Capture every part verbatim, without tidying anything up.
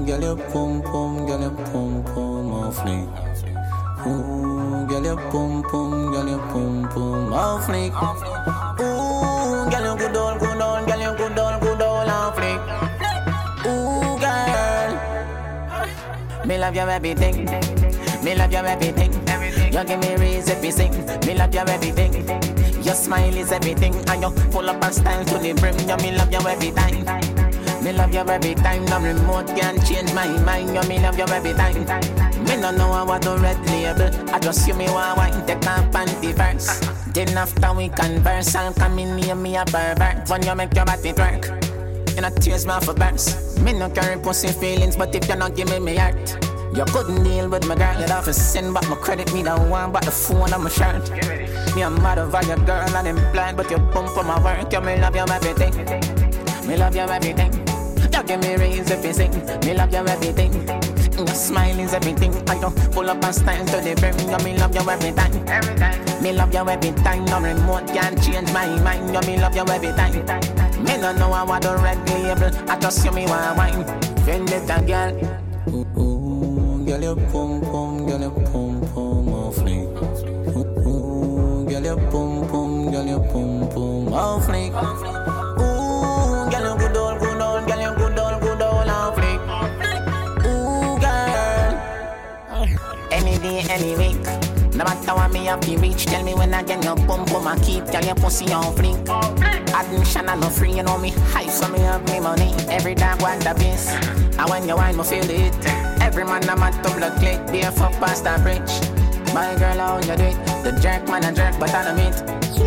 girl, your pum pum, girl, your pum pum off fleek. Ooh, girl, your pum pum, girl, your pum pum off fleek. Ooh, girl, you good old, good old, girl, you good old, good old off fleek. Ooh, girl, me love your everything. Me love your everything. You give me reason to sing. Me love your everything. Your smile is everything, and you full up of style to the brim. You me love you every time. Me love you every time. No remote can change my mind. You me love you every time. Me no know how to red label. I just see me one wine take off panty first. Then after we converse, I'll come in near me a pervert. When you make your body twerk, you not tears me off a burst. Me no carry pussy feelings, but if you not give me me heart, you couldn't deal with my girl. You'd have to send back my credit. Me the one but the phone on my shirt. Me a mad over your girl and I'm blind, but you pump for my work. You me love you everything. Me love you everything. You give me reason if you sing. Me love you everything. Your smile is everything. I don't pull up and style to the brim. You me love you every time. Every time. Me love you every time. No remote can change my mind. You me love you every time. Me no know how to red label. I just see me one wine. Friend little girl. Ooh, ooh, girl you pum pum, girl you pum pum off fleek. Ooh, ooh, girl you pum pum, girl you pum pum off fleek. Ooh, girl you good old, good old, girl you good old, good old off fleek. Ooh, girl, any day, any week. No matter what me have to reach, tell me when I get your pum pum I keep, tell your pussy on fleek. Admission I'm not free, you know me high, so me have me money. Every dog want a piece, and when you wine me feel it. Every man I'm at to blood click, be a fuck past that bridge. My girl how you do it, the jerk man a jerk but I don't meet.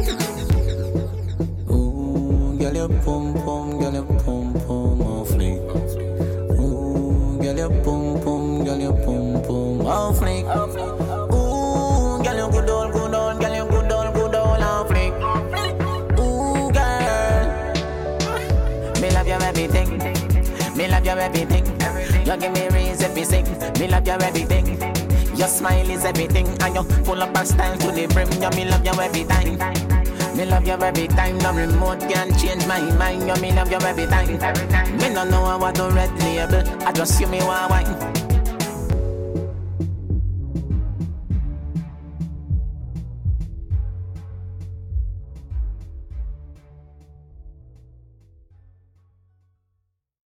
Ooh, girl you pum pum, girl you pum pum off fleek. Ooh, girl you pum pum, girl you pum pum off fleek. Ooh, girl you good old, good old, girl you good old, good old off fleek. Ooh, girl, me love you everything. Me love you everything. You give me reason to sing. Me love you everything. Your smile is everything, and you full up of style to the brim. You me love you every time. Me love you every time. No remote can change my mind. You me love you every time. Me no know how to red label. I just see me one wine.